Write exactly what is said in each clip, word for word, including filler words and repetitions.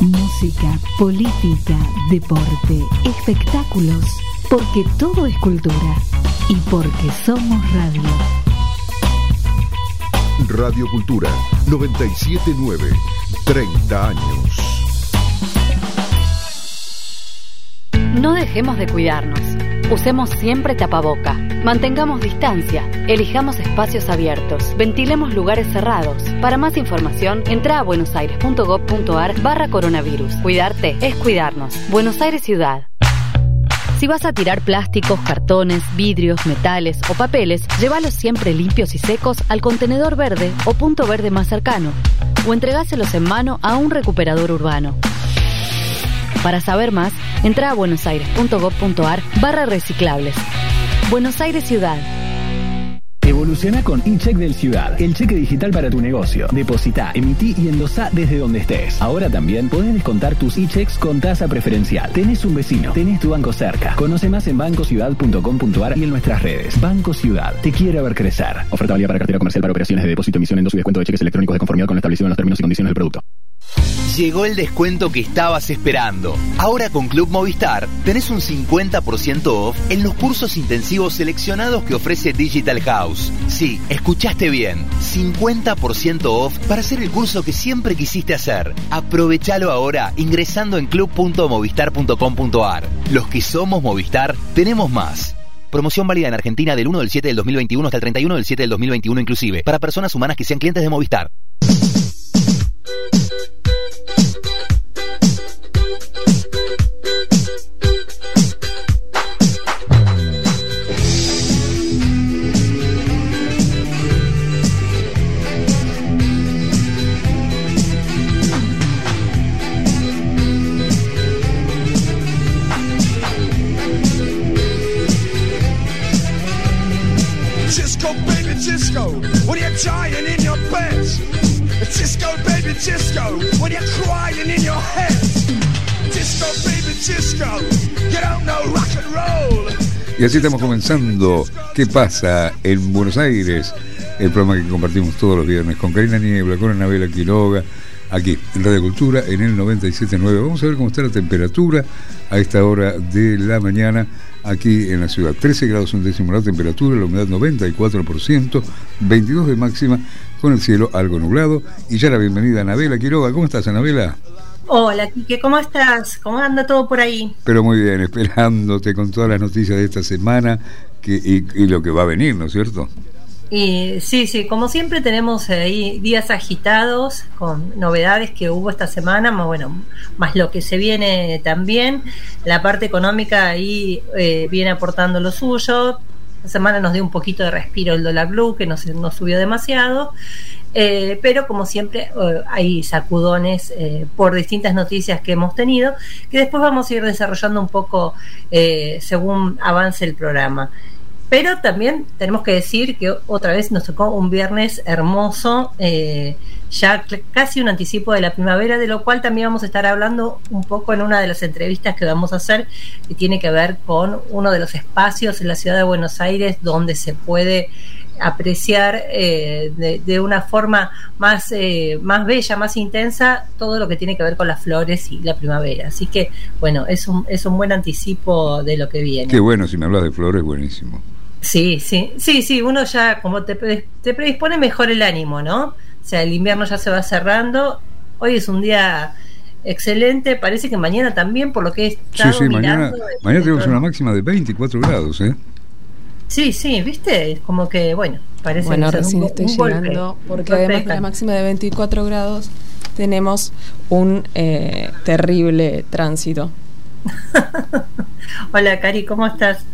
Música, política, deporte, espectáculos, porque todo es cultura y porque somos radio. Radio Cultura noventa y siete punto nueve, treinta años. No dejemos de cuidarnos. Usemos siempre tapaboca. Mantengamos distancia. Elijamos espacios abiertos. Ventilemos lugares cerrados. Para más información, entra a buenosaires.gov.ar barra coronavirus. Cuidarte es cuidarnos. Buenos Aires Ciudad. Si vas a tirar plásticos, cartones, vidrios, metales o papeles, llévalos siempre limpios y secos al contenedor verde o punto verde más cercano, o entregáselos en mano a un recuperador urbano. Para saber más, entra a buenosaires.gov.ar barra reciclables. Buenos Aires Ciudad. Evoluciona con eCheck del Ciudad, el cheque digital para tu negocio. Depositá, emití y endosá desde donde estés. Ahora también podés descontar tus eChecks con tasa preferencial. Tenés un vecino, tenés tu banco cerca. Conoce más en banco ciudad punto com punto ar y en nuestras redes. Banco Ciudad, te quiere ver crecer. Oferta válida para cartera comercial para operaciones de depósito, emisión, endoso y descuento de cheques electrónicos de conformidad con lo establecido en los términos y condiciones del producto. Llegó el descuento que estabas esperando. Ahora con Club Movistar tenés un cincuenta por ciento off en los cursos intensivos seleccionados que ofrece Digital House. Sí, escuchaste bien. cincuenta por ciento off para hacer el curso que siempre quisiste hacer. Aprovechalo ahora ingresando en club punto movistar punto com punto ar. Los que somos Movistar, tenemos más. Promoción válida en Argentina del uno del siete del dos mil veintiuno hasta el treinta y uno del siete del dos mil veintiuno inclusive. Para personas humanas que sean clientes de Movistar. Cisco, baby, Cisco, when you're dying in your bed. Cisco, baby, Cisco, when you're crying in your head. Cisco, baby, Cisco, you don't know rock and roll. Y así estamos comenzando ¿Qué pasa en Buenos Aires? El programa que compartimos todos los viernes con Karina Niebla, con Anabela Quiroga, aquí en Radio Cultura en el noventa y siete punto nueve. Vamos a ver cómo está la temperatura a esta hora de la mañana aquí en la ciudad. trece grados un décimo la temperatura, la humedad noventa y cuatro por ciento, veintidós de máxima, con el cielo algo nublado. Y ya la bienvenida a Anabela Quiroga. ¿Cómo estás, Anabela? Hola, Quique, ¿cómo estás? ¿Cómo anda todo por ahí? Pero muy bien, esperándote con todas las noticias de esta semana que, y, y lo que va a venir, ¿no es cierto? Y sí, sí, como siempre tenemos ahí días agitados con novedades que hubo esta semana, más bueno, más lo que se viene también. La parte económica ahí eh, viene aportando lo suyo. Esta semana nos dio un poquito de respiro el dólar blue, que no, se, no subió demasiado. Eh, pero como siempre eh, hay sacudones eh, por distintas noticias que hemos tenido, que después vamos a ir desarrollando un poco eh, según avance el programa. Pero también tenemos que decir que otra vez nos tocó un viernes hermoso, eh, ya casi un anticipo de la primavera, de lo cual también vamos a estar hablando un poco en una de las entrevistas que vamos a hacer, que tiene que ver con uno de los espacios en la ciudad de Buenos Aires donde se puede apreciar eh, de, de una forma más, eh, más bella, más intensa, todo lo que tiene que ver con las flores y la primavera. Así que, bueno, es un, es un buen anticipo de lo que viene. Qué bueno, si me hablas de flores, buenísimo. Sí, sí, sí, sí, uno ya como te, te predispone mejor el ánimo, ¿no? O sea, el invierno ya se va cerrando. Hoy es un día excelente, parece que mañana también, por lo que he estado sí, sí, mirando. Mañana, mañana tenemos una máxima de veinticuatro grados, ¿eh? Sí, sí, ¿viste? Como que, bueno, parece bueno, que recién un, estoy un llegando, golpe, porque golpe además de la máxima de veinticuatro grados, tenemos un eh, terrible tránsito. Hola, Cari, ¿cómo estás?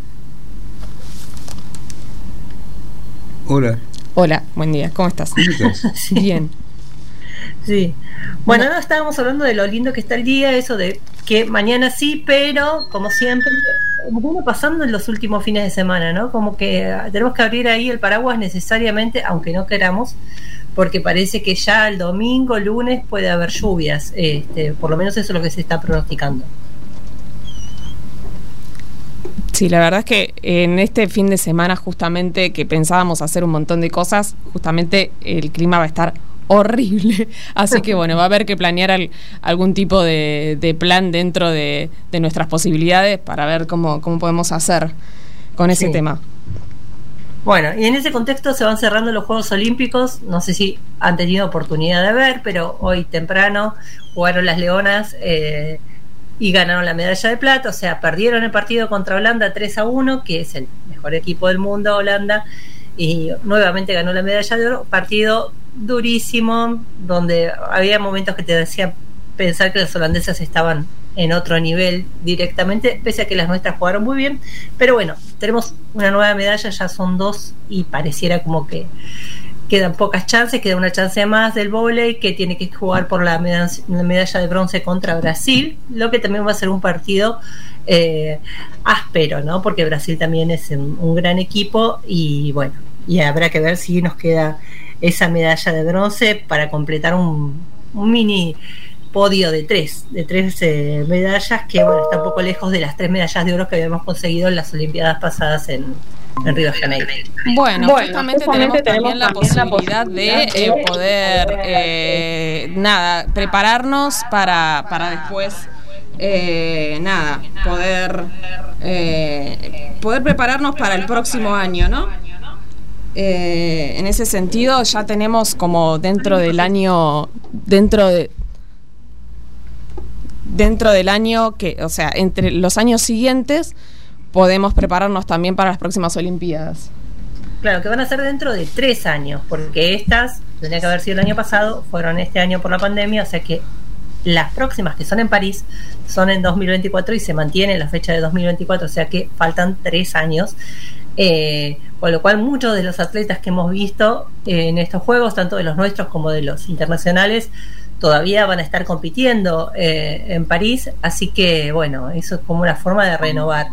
Hola. Hola, buen día, ¿cómo estás? ¿Cómo estás? Sí. Bien. Sí. Bueno, no estábamos hablando de lo lindo que está el día, eso de que mañana sí, pero como siempre, como viene pasando en los últimos fines de semana, ¿no? Como que tenemos que abrir ahí el paraguas necesariamente, aunque no queramos, porque parece que ya el domingo, lunes puede haber lluvias, este, por lo menos eso es lo que se está pronosticando. Sí, la verdad es que en este fin de semana justamente que pensábamos hacer un montón de cosas, justamente el clima va a estar horrible. Así que bueno, va a haber que planear al, algún tipo de, de plan dentro de, de nuestras posibilidades para ver cómo, cómo podemos hacer con ese sí. tema. Bueno, y en ese contexto se van cerrando los Juegos Olímpicos. No sé si han tenido oportunidad de ver, pero hoy temprano jugaron las Leonas eh, y ganaron la medalla de plata. O sea, perdieron el partido contra Holanda tres a uno, que es el mejor equipo del mundo, Holanda, y nuevamente ganó la medalla de oro. Partido durísimo, donde había momentos que te decían pensar que los holandeses estaban en otro nivel directamente, pese a que las nuestras jugaron muy bien. Pero bueno, tenemos una nueva medalla, ya son dos y pareciera como que quedan pocas chances, queda una chance más del vóley, que tiene que jugar por la medalla, la medalla de bronce contra Brasil, lo que también va a ser un partido eh, áspero, ¿no? Porque Brasil también es un, un gran equipo y bueno, y habrá que ver si nos queda esa medalla de bronce para completar un, un mini podio de tres, de tres eh, medallas, que bueno, está un poco lejos de las tres medallas de oro que habíamos conseguido en las Olimpiadas pasadas en, en Río de Janeiro. Bueno, bueno justamente, justamente tenemos, tenemos también la posibilidad, la posibilidad de eh, poder eh, nada, prepararnos para, para después eh, nada, poder eh, poder prepararnos para el próximo año, ¿no? Eh, en ese sentido ya tenemos como dentro del año dentro de dentro del año que, o sea, entre los años siguientes podemos prepararnos también para las próximas Olimpiadas. Claro, que van a ser dentro de tres años, porque estas tendría que haber sido el año pasado, fueron este año por la pandemia, o sea que las próximas, que son en París, son en dos mil veinticuatro y se mantiene la fecha de dos mil veinticuatro, o sea que faltan tres años. Eh, con lo cual muchos de los atletas que hemos visto eh, en estos juegos, tanto de los nuestros como de los internacionales, todavía van a estar compitiendo eh, en París, así que bueno, eso es como una forma de renovar.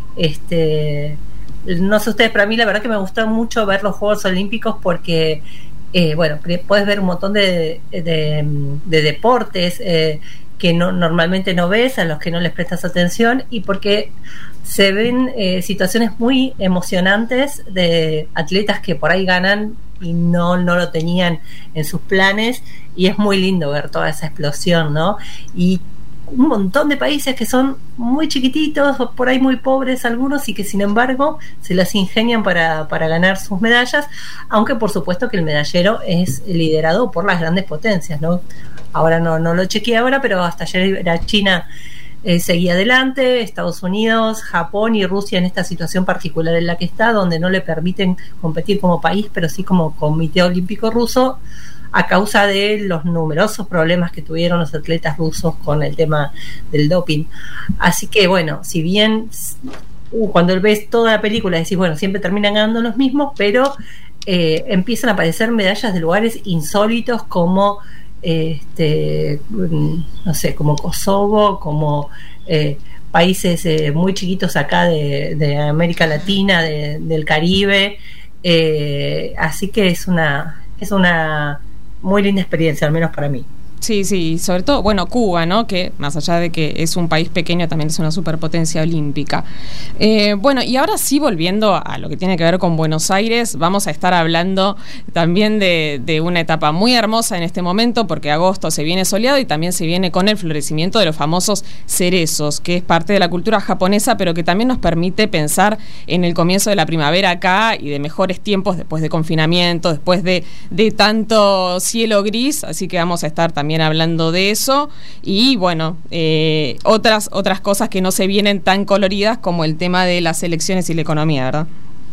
Este, no sé ustedes, pero a mí la verdad que me gustó mucho ver los Juegos Olímpicos porque eh, bueno, puedes ver un montón de, de, de deportes eh, que no, normalmente no ves, a los que no les prestas atención, y porque se ven eh, situaciones muy emocionantes de atletas que por ahí ganan y no, no lo tenían en sus planes, y es muy lindo ver toda esa explosión, ¿no? Y un montón de países que son muy chiquititos, o por ahí muy pobres algunos, y que sin embargo se las ingenian para, para ganar sus medallas, aunque por supuesto que el medallero es liderado por las grandes potencias, ¿no? Ahora no, no lo chequeé ahora, pero hasta ayer era China eh, seguía adelante, Estados Unidos, Japón y Rusia en esta situación particular en la que está, donde no le permiten competir como país, pero sí como Comité Olímpico Ruso, a causa de los numerosos problemas que tuvieron los atletas rusos con el tema del doping. Así que bueno, si bien uh, cuando ves toda la película decís, bueno, siempre terminan ganando los mismos, pero eh, empiezan a aparecer medallas de lugares insólitos como este, no sé, como Kosovo, como eh, países eh, muy chiquitos acá de, de América Latina, de, del Caribe, eh, así que es una es una muy linda experiencia, al menos para mí. Sí, sí, sobre todo, bueno, Cuba, ¿no? Que más allá de que es un país pequeño, también es una superpotencia olímpica. Eh, bueno, y ahora sí, volviendo a lo que tiene que ver con Buenos Aires, vamos a estar hablando también de, de una etapa muy hermosa en este momento, porque agosto se viene soleado y también se viene con el florecimiento de los famosos cerezos, que es parte de la cultura japonesa, pero que también nos permite pensar en el comienzo de la primavera acá y de mejores tiempos después de confinamiento, después de, de tanto cielo gris, así que vamos a estar también hablando de eso y bueno, eh, otras otras cosas que no se vienen tan coloridas como el tema de las elecciones y la economía, ¿verdad?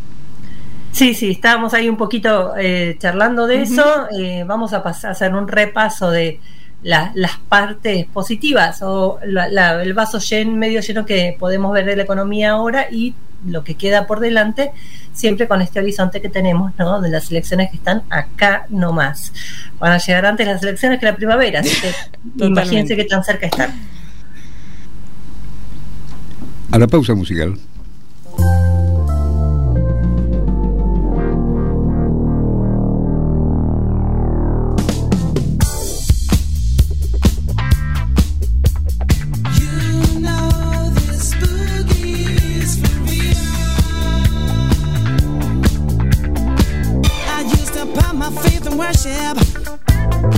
Sí, sí, estábamos ahí un poquito eh, charlando de uh-huh. eso. Eh, vamos a pasar a hacer un repaso de la, las partes positivas o la, la, el vaso lleno, medio lleno que podemos ver de la economía ahora y lo que queda por delante, siempre con este horizonte que tenemos, ¿no? De las elecciones que están acá nomás. Van a llegar antes las elecciones que la primavera, así que imagínense qué tan cerca están. A la pausa musical. Worship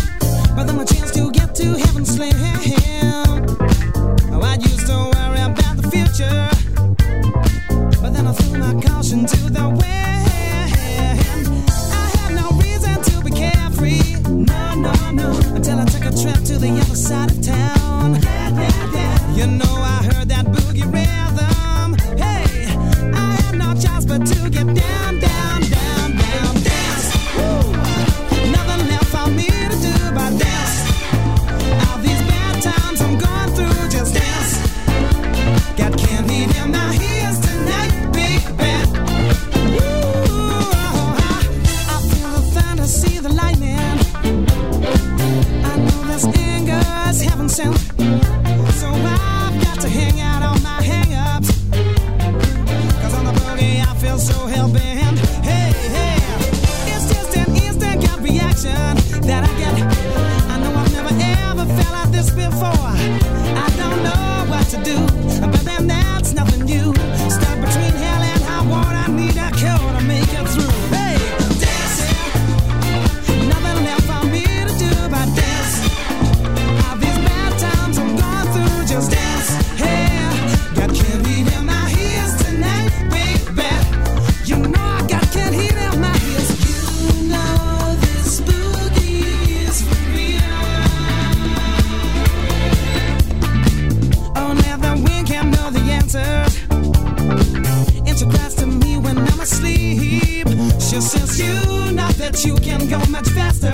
Well, I took a trip to the other side of town. You know I heard that boogie rhythm. Hey, I had no choice but to get down, down, down, down, dance. Woo. Nothing left for me to do but dance. All these bad times I'm going through, just dance. Got candy in my ears tonight, big bad. Woo. I feel the thunder, see the lightning. I know this anger is heaven sent. So I've got to hang out on my hang-ups. Cause on the boogie I feel so hell-bent. Hey, hey, it's just an instant gut reaction that I get. I know I've never ever felt like this before. I don't know what to do, but then that's nothing new. Stuck between hell and high water, I need a cure to make it through. Hey, dance, yeah. Nothing left for me to do but dance. All these bad times I'm going through, just dance. Hey, got candy in my ears tonight, big bad. You know I got candy in my ears. You know this boogie is for real. Oh, now the wind can't know the answer. And she cries to me when I'm asleep. She says you know that you can go much faster.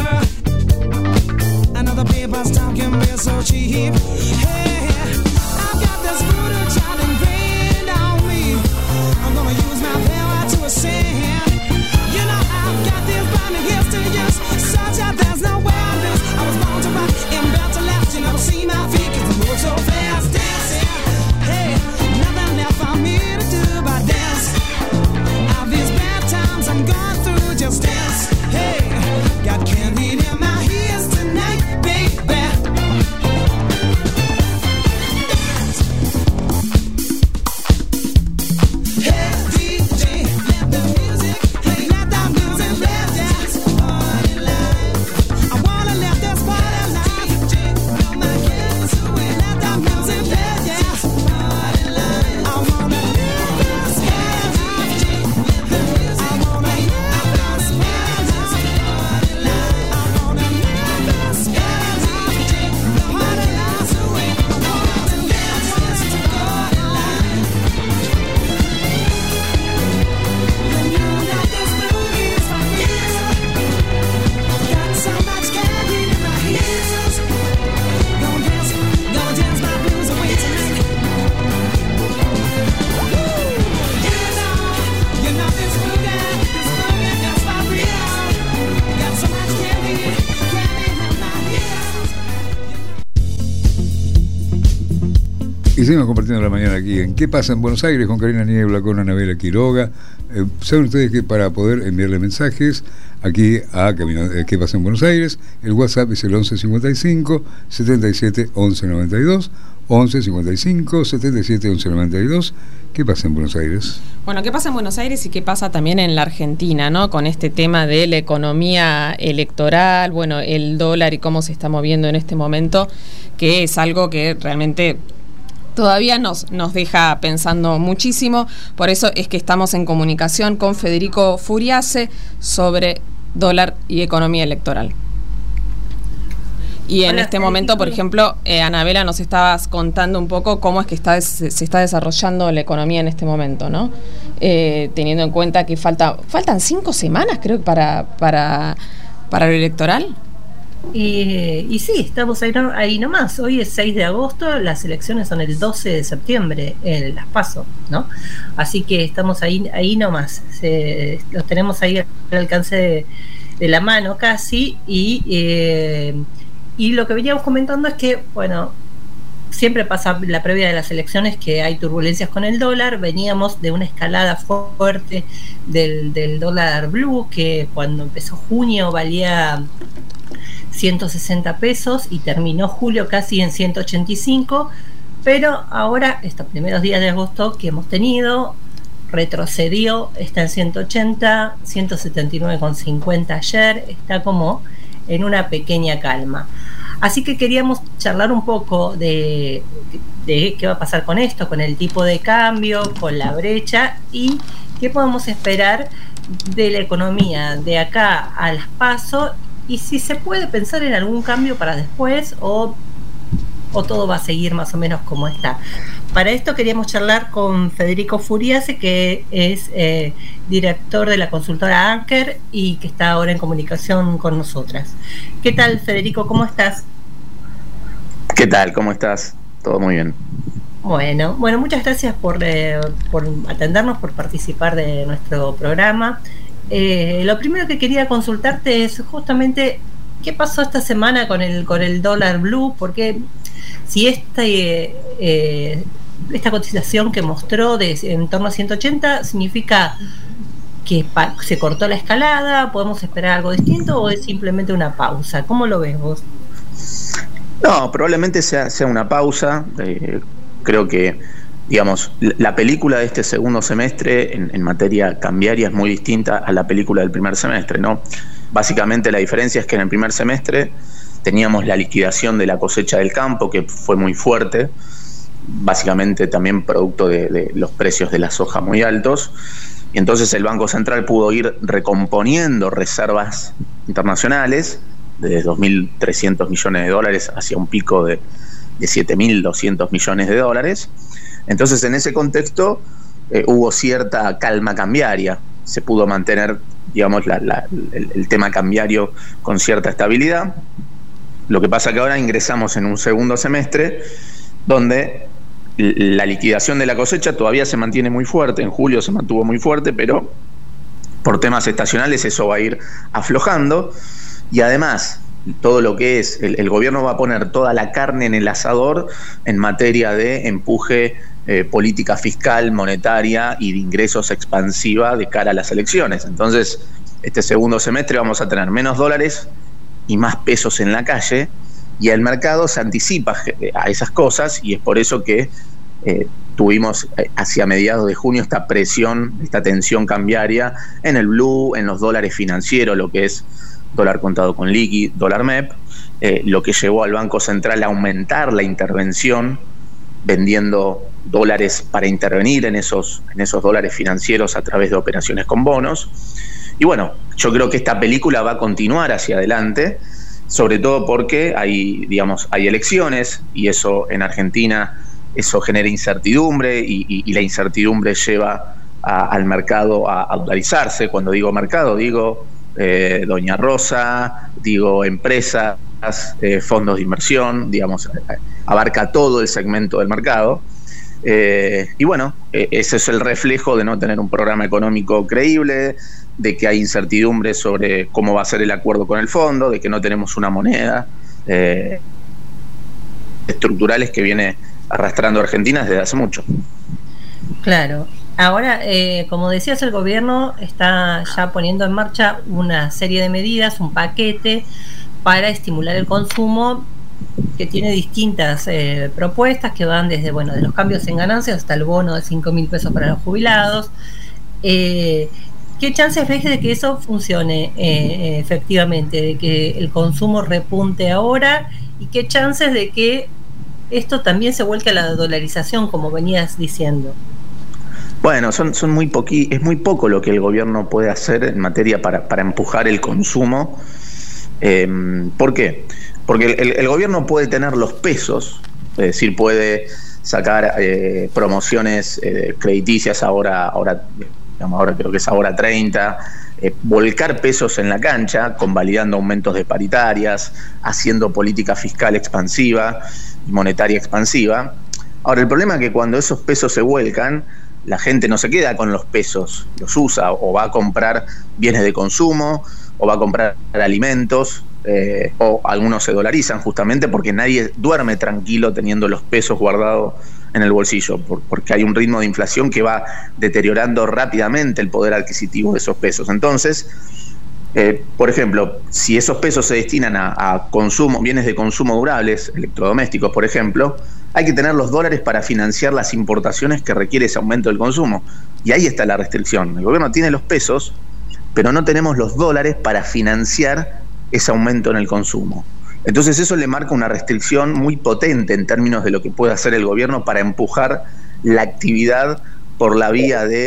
I know the papers talking real so cheap. Hey, I've got this voodoo child ingrained on me. I'm gonna use my power to ascend. You know I've got this blinding hits to use, such that there's no way I lose. I was born to rock and built to last. You never see my feet 'cause I move so fast. Dancing, hey, nothing left for me to do but dance. All these bad times I'm going through, just dance. Hey, got candy in my ears tonight, big bad. Hey, D J, let the music play, let the music play, dance. Party life, I wanna let this party life. D J, blow my candles away, let the music play, dance. Party life, I wanna live this life. D J, let the music play, I wanna live this party life. I wanna live this life. D J, blow my candles away, I wanna live this party life. You know that this boogie is for real. Got so much candy in my ears. Gonna dance, gonna dance my blues away tonight. Woo! You know, you know this boogie, this boogie is for real. Got so much candy, candy in my ears. Y seguimos compartiendo la mañana aquí en ¿Qué pasa en Buenos Aires? Con Karina Niebla, con Anabela Quiroga. Eh, Saben ustedes que para poder enviarle mensajes aquí a Camino, eh, ¿Qué pasa en Buenos Aires? El WhatsApp es el once cincuenta y cinco, setenta y siete, once noventa y dos. once cincuenta y cinco, setenta y siete, once noventa y dos. ¿Qué pasa en Buenos Aires? Bueno, ¿qué pasa en Buenos Aires y qué pasa también en la Argentina, ¿no? Con este tema de la economía electoral, bueno, el dólar y cómo se está moviendo en este momento, que es algo que realmente todavía nos, nos deja pensando muchísimo. Por eso es que estamos en comunicación con Federico Furiase sobre dólar y economía electoral. Y en Hola, este momento, por ejemplo, eh, Anabela, nos estabas contando un poco cómo es que está se, se está desarrollando la economía en este momento, ¿no? Eh, teniendo en cuenta que falta faltan cinco semanas, creo, para para para lo electoral. Y, y sí, estamos ahí, no, ahí nomás. Hoy es seis de agosto, las elecciones son el doce de septiembre, eh, las PASO, ¿no? Así que estamos ahí, ahí nomás. Se, los tenemos ahí al alcance de, de la mano casi. Y, eh, y lo que veníamos comentando es que, bueno, siempre pasa la previa de las elecciones que hay turbulencias con el dólar. Veníamos de una escalada fuerte del, del dólar blue, que cuando empezó junio valía ciento sesenta pesos y terminó julio casi en ciento ochenta y cinco, pero ahora estos primeros días de agosto que hemos tenido retrocedió, está en ciento ochenta, ciento setenta y nueve con cincuenta ayer, está como en una pequeña calma. Así que queríamos charlar un poco de, de qué va a pasar con esto, con el tipo de cambio, con la brecha y qué podemos esperar de la economía de acá a las PASO y si se puede pensar en algún cambio para después o, o todo va a seguir más o menos como está. Para esto queríamos charlar con Federico Furiase, que es eh, director de la consultora Anker y que está ahora en comunicación con nosotras. ¿Qué tal, Federico? ¿Cómo estás? ¿Qué tal? ¿Cómo estás? Todo muy bien. Bueno, bueno, muchas gracias por, eh, por atendernos, por participar de nuestro programa. Eh, lo primero que quería consultarte es justamente qué pasó esta semana con el con el dólar blue, porque si esta eh, eh, esta cotización que mostró de en torno a ciento ochenta significa que pa- se cortó la escalada, podemos esperar algo distinto o es simplemente una pausa. ¿Cómo lo ves vos? No, probablemente sea, sea una pausa. Eh, creo que, digamos, la película de este segundo semestre en, en materia cambiaria es muy distinta a la película del primer semestre, ¿no? Básicamente la diferencia es que en el primer semestre teníamos la liquidación de la cosecha del campo, que fue muy fuerte, básicamente también producto de, de los precios de la soja muy altos, y entonces el Banco Central pudo ir recomponiendo reservas internacionales de dos mil trescientos millones de dólares hacia un pico de, de siete mil doscientos millones de dólares. Entonces, en ese contexto eh, hubo cierta calma cambiaria, se pudo mantener, digamos, la, la, el, el tema cambiario con cierta estabilidad. Lo que pasa que ahora ingresamos en un segundo semestre donde la liquidación de la cosecha todavía se mantiene muy fuerte, en julio se mantuvo muy fuerte, pero por temas estacionales eso va a ir aflojando. Y además, todo lo que es, el, el gobierno va a poner toda la carne en el asador en materia de empuje, eh, política fiscal, monetaria y de ingresos expansiva de cara a las elecciones. Entonces, este segundo semestre vamos a tener menos dólares y más pesos en la calle, y el mercado se anticipa a esas cosas, y es por eso que eh, tuvimos hacia mediados de junio esta presión, esta tensión cambiaria en el blue, en los dólares financieros, lo que es dólar contado con liqui, dólar M E P, eh, lo que llevó al Banco Central a aumentar la intervención, vendiendo dólares para intervenir en esos, en esos dólares financieros a través de operaciones con bonos. Y bueno, yo creo que esta película va a continuar hacia adelante, sobre todo porque hay, digamos, hay elecciones, y eso en Argentina, eso genera incertidumbre, y, y, y la incertidumbre lleva a, al mercado a, a dolarizarse. Cuando digo mercado, digo Eh, Doña Rosa, digo empresas, eh, fondos de inversión, digamos, abarca todo el segmento del mercado. Eh, y bueno, eh, ese es el reflejo de no tener un programa económico creíble, de que hay incertidumbre sobre cómo va a ser el acuerdo con el fondo, de que no tenemos una moneda, eh, estructurales que viene arrastrando Argentina desde hace mucho. Claro. Ahora, eh, como decías, el gobierno está ya poniendo en marcha una serie de medidas, un paquete para estimular el consumo, que tiene distintas eh, propuestas que van desde, bueno, de los cambios en ganancias hasta el bono de cinco mil pesos para los jubilados. Eh, ¿Qué chances ves de que eso funcione eh, efectivamente, de que el consumo repunte ahora? ¿Y qué chances de que esto también se vuelque a la dolarización, como venías diciendo? Bueno, son, son muy poqui, es muy poco lo que el gobierno puede hacer en materia para, para empujar el consumo. Eh, ¿Por qué? Porque el, el gobierno puede tener los pesos, es decir, puede sacar eh, promociones eh, crediticias ahora, ahora, digamos, ahora creo que es ahora treinta, eh, volcar pesos en la cancha, convalidando aumentos de paritarias, haciendo política fiscal expansiva y monetaria expansiva. Ahora, el problema es que cuando esos pesos se vuelcan, la gente no se queda con los pesos, los usa o va a comprar bienes de consumo o va a comprar alimentos, eh, o algunos se dolarizan justamente porque nadie duerme tranquilo teniendo los pesos guardados en el bolsillo, por, porque hay un ritmo de inflación que va deteriorando rápidamente el poder adquisitivo de esos pesos. Entonces, eh, por ejemplo, si esos pesos se destinan a, a consumo, bienes de consumo durables, electrodomésticos, por ejemplo, hay que tener los dólares para financiar las importaciones que requiere ese aumento del consumo. Y ahí está la restricción. El gobierno tiene los pesos, pero no tenemos los dólares para financiar ese aumento en el consumo. Entonces eso le marca una restricción muy potente en términos de lo que puede hacer el gobierno para empujar la actividad por la vía de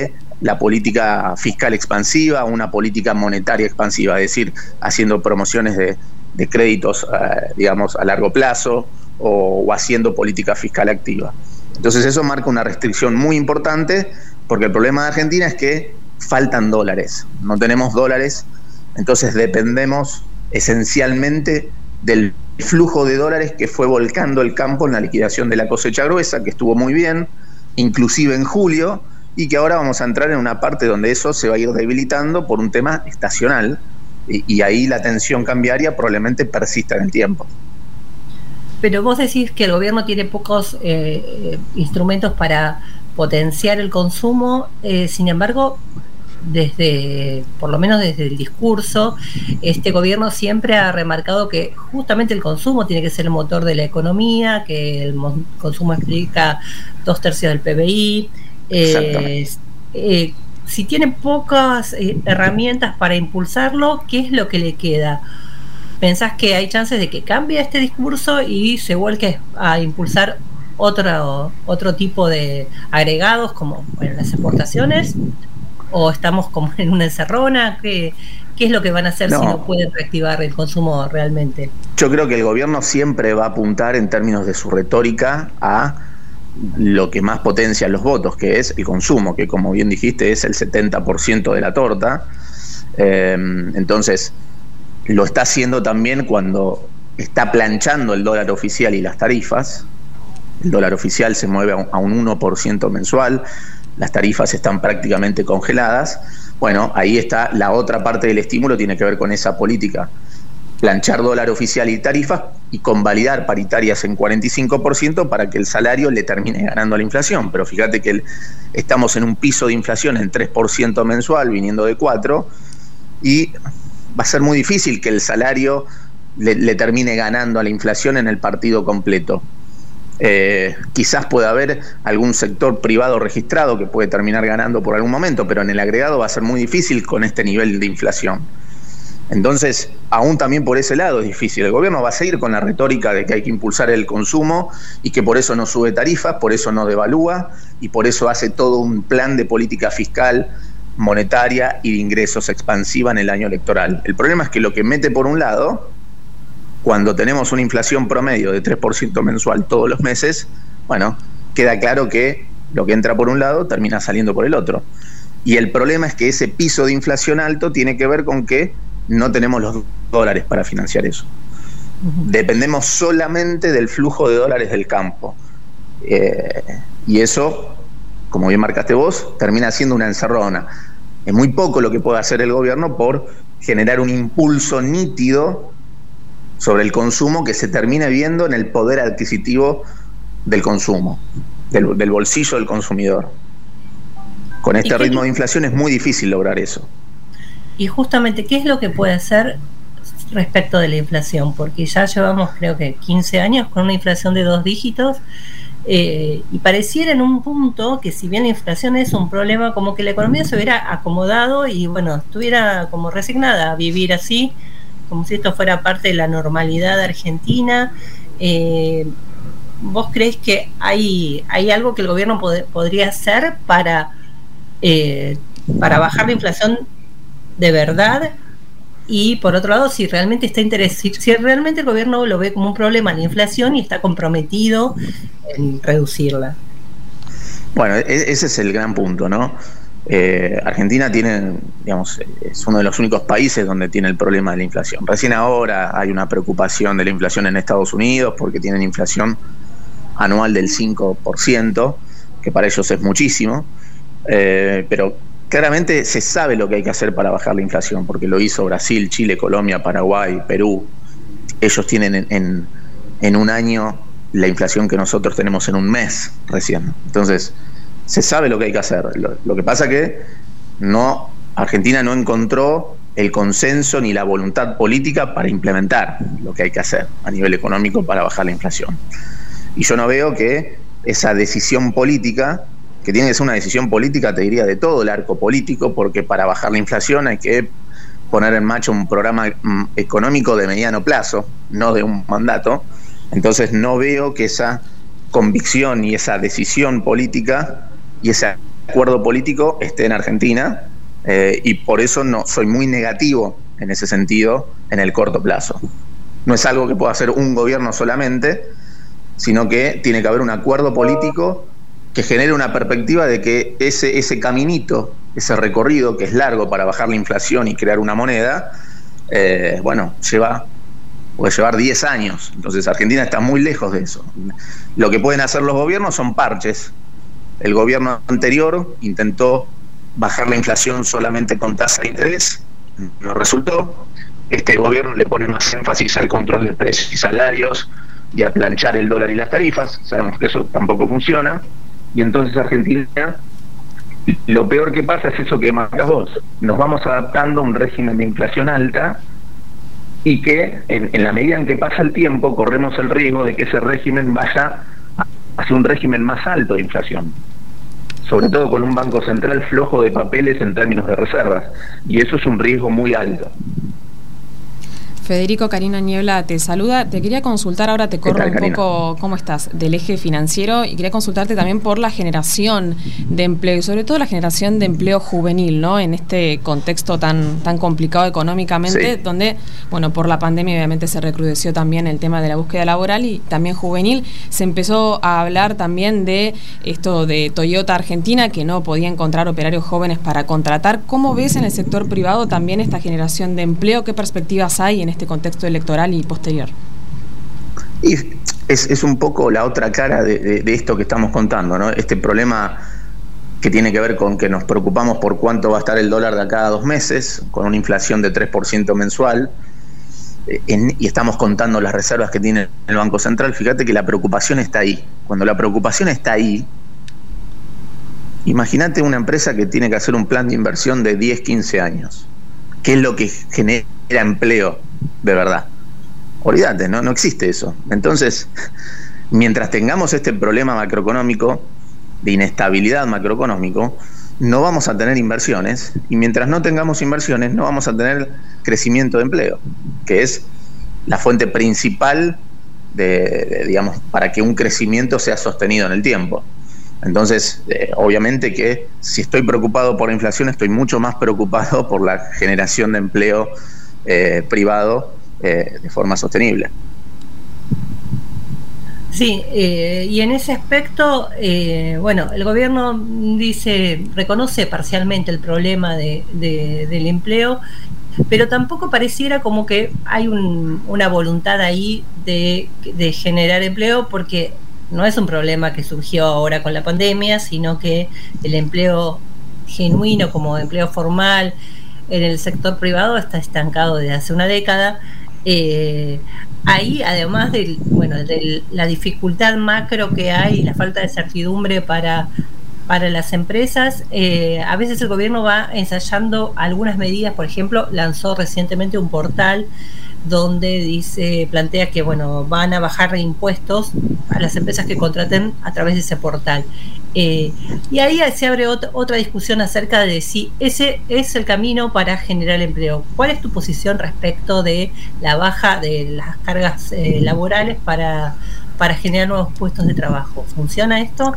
la política fiscal expansiva, una política monetaria expansiva, es decir, haciendo promociones de, de créditos, eh, digamos, a largo plazo o, o haciendo política fiscal activa. Entonces eso marca una restricción muy importante, porque el problema de Argentina es que faltan dólares, no tenemos dólares, entonces dependemos esencialmente del flujo de dólares que fue volcando el campo en la liquidación de la cosecha gruesa, que estuvo muy bien, inclusive en julio, y que ahora vamos a entrar en una parte donde eso se va a ir debilitando por un tema estacional, y, y ahí la tensión cambiaria probablemente persista en el tiempo. Pero vos decís que el gobierno tiene pocos eh, instrumentos para potenciar el consumo, eh, sin embargo, desde, por lo menos desde el discurso, este gobierno siempre ha remarcado que justamente el consumo tiene que ser el motor de la economía, que el consumo explica dos tercios del P B I. Eh, eh, si tiene pocas eh, herramientas para impulsarlo, ¿qué es lo que le queda? ¿Pensás que hay chances de que cambie este discurso y se vuelque a impulsar otro, otro tipo de agregados como bueno, las exportaciones? ¿O estamos como en una encerrona? ¿Qué, qué es lo que van a hacer no. si no pueden reactivar el consumo realmente? Yo creo que el gobierno siempre va a apuntar en términos de su retórica a lo que más potencia los votos, que es el consumo, que como bien dijiste es el setenta por ciento de la torta. Eh, entonces, lo está haciendo también cuando está planchando el dólar oficial y las tarifas. El dólar oficial se mueve a un uno por ciento mensual, las tarifas están prácticamente congeladas. Bueno, ahí está la otra parte del estímulo, tiene que ver con esa política. Planchar dólar oficial y tarifas y convalidar paritarias en cuarenta y cinco por ciento para que el salario le termine ganando a la inflación. Pero fíjate que el, estamos en un piso de inflación en tres por ciento mensual, viniendo de cuatro por ciento, y va a ser muy difícil que el salario le, le termine ganando a la inflación en el partido completo. Eh, quizás pueda haber algún sector privado registrado que puede terminar ganando por algún momento, pero en el agregado va a ser muy difícil con este nivel de inflación. Entonces, aún también por ese lado es difícil. El gobierno va a seguir con la retórica de que hay que impulsar el consumo y que por eso no sube tarifas, por eso no devalúa y por eso hace todo un plan de política fiscal, monetaria y de ingresos expansiva en el año electoral. El problema es que lo que mete por un lado, cuando tenemos una inflación promedio de tres por ciento mensual todos los meses, bueno, queda claro que lo que entra por un lado termina saliendo por el otro. Y el problema es que ese piso de inflación alto tiene que ver con que no tenemos los dólares para financiar eso. Uh-huh. Dependemos solamente del flujo de dólares del campo. Eh, y eso, como bien marcaste vos, termina siendo una encerrona. Es muy poco lo que puede hacer el gobierno por generar un impulso nítido sobre el consumo que se termine viendo en el poder adquisitivo del consumo, del, del bolsillo del consumidor. Con este ritmo de inflación es muy difícil lograr eso. Y justamente, ¿qué es lo que puede hacer respecto de la inflación? Porque ya llevamos, creo que quince años con una inflación de dos dígitos, eh, y pareciera en un punto que si bien la inflación es un problema, como que la economía se hubiera acomodado y bueno, estuviera como resignada a vivir así, como si esto fuera parte de la normalidad argentina. Eh, ¿Vos creés que hay, hay algo que el gobierno pod- podría hacer para, eh, para bajar la inflación de verdad? Y por otro lado, si realmente está interesado, si realmente el gobierno lo ve como un problema la inflación y está comprometido en reducirla. Bueno, ese es el gran punto, ¿no? Eh, Argentina tiene, digamos, es uno de los únicos países donde tiene el problema de la inflación. Recién ahora hay una preocupación de la inflación en Estados Unidos porque tienen inflación anual del cinco por ciento, que para ellos es muchísimo, eh, pero claramente se sabe lo que hay que hacer para bajar la inflación, porque lo hizo Brasil, Chile, Colombia, Paraguay, Perú. Ellos tienen en, en, en un año la inflación que nosotros tenemos en un mes recién. Entonces, se sabe lo que hay que hacer. Lo, lo que pasa que no, Argentina no encontró el consenso ni la voluntad política para implementar lo que hay que hacer a nivel económico para bajar la inflación. Y yo no veo que esa decisión política, que tiene que ser una decisión política, te diría, de todo el arco político, porque para bajar la inflación hay que poner en marcha un programa mm, económico de mediano plazo, no de un mandato. Entonces no veo que esa convicción y esa decisión política y esa acuerdo político esté en Argentina, eh, y por eso no soy muy negativo en ese sentido en el corto plazo. No es algo que pueda hacer un gobierno solamente, sino que tiene que haber un acuerdo político que genere una perspectiva de que ese, ese caminito, ese recorrido que es largo para bajar la inflación y crear una moneda, eh, bueno, lleva, puede llevar diez años. Entonces Argentina está muy lejos de eso. Lo que pueden hacer los gobiernos son parches. El gobierno anterior intentó bajar la inflación solamente con tasa de interés, no resultó. Este gobierno le pone más énfasis al control de precios y salarios y a planchar el dólar y las tarifas. Sabemos que eso tampoco funciona. Y entonces Argentina, lo peor que pasa es eso que marcas vos. Nos vamos adaptando a un régimen de inflación alta y que en, en la medida en que pasa el tiempo corremos el riesgo de que ese régimen vaya hacia un régimen más alto de inflación. Sobre todo con un banco central flojo de papeles en términos de reservas. Y eso es un riesgo muy alto. Federico, Karina Niebla te saluda. Te quería consultar, ahora te corro tal, un Karina? poco cómo estás del eje financiero, y quería consultarte también por la generación de empleo y sobre todo la generación de empleo juvenil, ¿no? En este contexto tan tan complicado económicamente, Sí. donde, bueno, por la pandemia obviamente se recrudeció también el tema de la búsqueda laboral y también juvenil. Se empezó a hablar también de esto de Toyota Argentina, que no podía encontrar operarios jóvenes para contratar. ¿Cómo ves en el sector privado también esta generación de empleo? ¿Qué perspectivas hay en este contexto electoral y posterior? Y es, es un poco la otra cara de, de, de esto que estamos contando, ¿no? Este problema que tiene que ver con que nos preocupamos por cuánto va a estar el dólar de acá a dos meses, con una inflación de tres por ciento mensual, eh, en, y estamos contando las reservas que tiene el Banco Central. Fíjate que la preocupación está ahí. Cuando la preocupación está ahí, imagínate una empresa que tiene que hacer un plan de inversión de diez, quince años. ¿Qué es lo que genera empleo de verdad? Olvídate, ¿no? No existe eso. Entonces, mientras tengamos este problema macroeconómico, de inestabilidad macroeconómico, no vamos a tener inversiones, y mientras no tengamos inversiones no vamos a tener crecimiento de empleo, que es la fuente principal de, de digamos, para que un crecimiento sea sostenido en el tiempo. Entonces, eh, obviamente que si estoy preocupado por la inflación, estoy mucho más preocupado por la generación de empleo eh, privado eh, de forma sostenible. Sí, eh, y en ese aspecto, eh, bueno, el gobierno dice, reconoce parcialmente el problema de, de, del empleo, pero tampoco pareciera como que hay un, una voluntad ahí de, de generar empleo, porque no es un problema que surgió ahora con la pandemia, sino que el empleo genuino como empleo formal en el sector privado está estancado desde hace una década. Eh, ahí, además de, bueno, de la dificultad macro que hay, la falta de certidumbre para, para las empresas, eh, a veces el gobierno va ensayando algunas medidas. Por ejemplo, lanzó recientemente un portal donde dice, plantea que bueno, van a bajar impuestos a las empresas que contraten a través de ese portal. Eh, y ahí se abre otra, otra discusión acerca de si ese es el camino para generar empleo. ¿Cuál es tu posición respecto de la baja de las cargas eh, laborales para, para generar nuevos puestos de trabajo? ¿Funciona esto?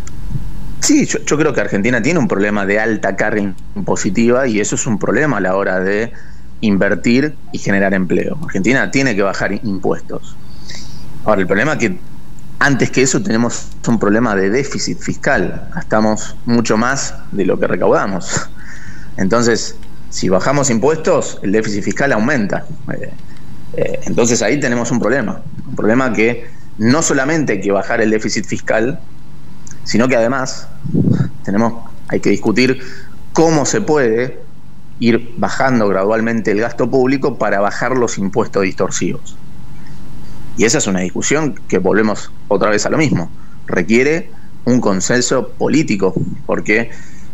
Sí, yo, yo creo que Argentina tiene un problema de alta carga impositiva, y eso es un problema a la hora de invertir y generar empleo. Argentina tiene que bajar impuestos. Ahora, el problema es que antes que eso tenemos un problema de déficit fiscal. Gastamos mucho más de lo que recaudamos. Entonces, si bajamos impuestos, el déficit fiscal aumenta. Eh, eh, entonces ahí tenemos un problema. Un problema que no solamente hay que bajar el déficit fiscal, sino que además tenemos, hay que discutir cómo se puede ir bajando gradualmente el gasto público para bajar los impuestos distorsivos. Y esa es una discusión que volvemos otra vez a lo mismo. Requiere un consenso político, porque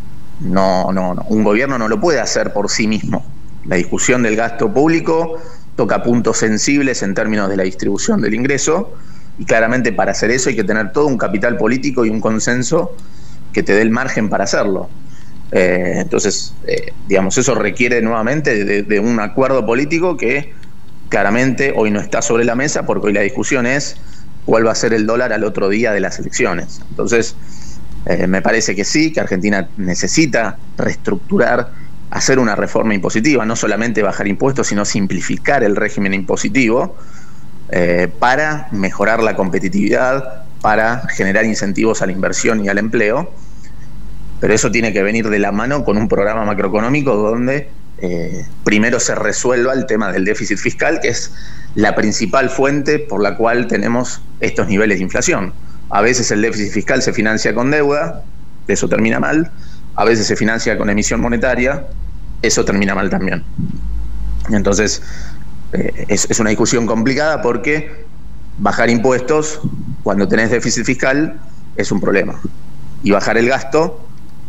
no, no, no, un gobierno no lo puede hacer por sí mismo. La discusión del gasto público toca puntos sensibles en términos de la distribución del ingreso, y claramente para hacer eso hay que tener todo un capital político y un consenso que te dé el margen para hacerlo. Eh, entonces, eh, digamos, eso requiere nuevamente de, de un acuerdo político que claramente hoy no está sobre la mesa, porque hoy la discusión es cuál va a ser el dólar al otro día de las elecciones. Entonces, Eh, me parece que sí, que Argentina necesita reestructurar, hacer una reforma impositiva, no solamente bajar impuestos, sino simplificar el régimen impositivo eh, para mejorar la competitividad, para generar incentivos a la inversión y al empleo. Pero eso tiene que venir de la mano con un programa macroeconómico donde eh, primero se resuelva el tema del déficit fiscal, que es la principal fuente por la cual tenemos estos niveles de inflación. A veces el déficit fiscal se financia con deuda, eso termina mal. A veces se financia con emisión monetaria, eso termina mal también. Entonces, eh, es, es una discusión complicada porque bajar impuestos cuando tenés déficit fiscal es un problema. Y bajar el gasto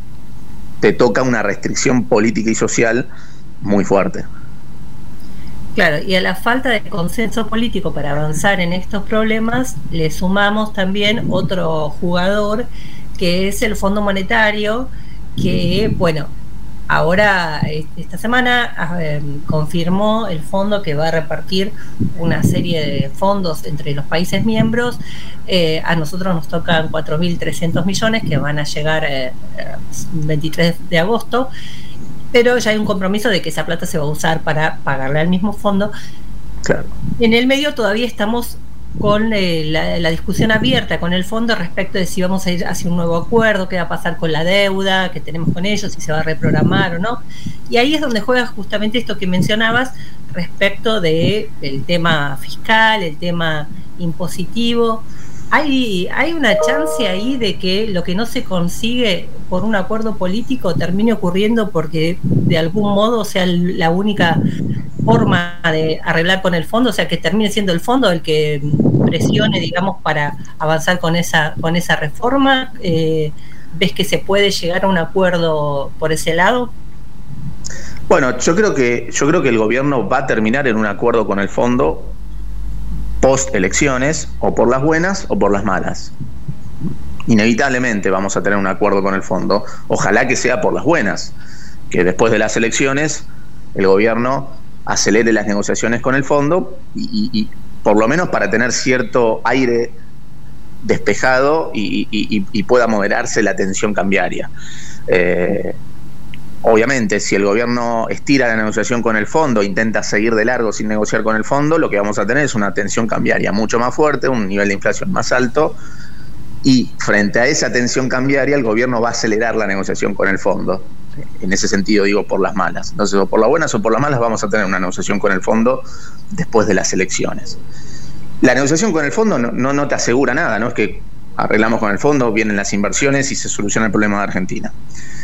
te toca una restricción política y social muy fuerte. Claro, y a la falta de consenso político para avanzar en estos problemas, le sumamos también otro jugador, que es el Fondo Monetario, que, bueno, ahora, esta semana, eh, confirmó el fondo que va a repartir una serie de fondos entre los países miembros. Eh, a nosotros nos tocan cuatro mil trescientos millones que van a llegar eh, el veintitrés de agosto. Pero ya hay un compromiso de que esa plata se va a usar para pagarle al mismo fondo. Claro. En el medio todavía estamos con eh, la, la discusión abierta con el fondo respecto de si vamos a ir hacia un nuevo acuerdo, qué va a pasar con la deuda que tenemos con ellos, si se va a reprogramar o no. Y ahí es donde juega justamente esto que mencionabas respecto de el tema fiscal, el tema impositivo. Hay, hay una chance ahí de que lo que no se consigue por un acuerdo político termine ocurriendo porque de algún modo sea la única forma de arreglar con el fondo, o sea, que termine siendo el fondo el que presione, digamos, para avanzar con esa, con esa reforma. Eh, ¿ves que se puede llegar a un acuerdo por ese lado? Bueno, yo creo que, yo creo que el gobierno va a terminar en un acuerdo con el fondo post elecciones, o por las buenas o por las malas. Inevitablemente vamos a tener un acuerdo con el fondo. Ojalá que sea por las buenas, que después de las elecciones el gobierno acelere las negociaciones con el fondo y, y, y por lo menos para tener cierto aire despejado y, y, y pueda moderarse la tensión cambiaria. Eh, Obviamente, si el gobierno estira la negociación con el fondo, intenta seguir de largo sin negociar con el fondo, lo que vamos a tener es una tensión cambiaria mucho más fuerte, un nivel de inflación más alto, y frente a esa tensión cambiaria el gobierno va a acelerar la negociación con el fondo. En ese sentido digo por las malas. Entonces, o por las buenas o por las malas vamos a tener una negociación con el fondo después de las elecciones. La negociación con el fondo no, no, no te asegura nada, no es que arreglamos con el fondo, vienen las inversiones y se soluciona el problema de Argentina.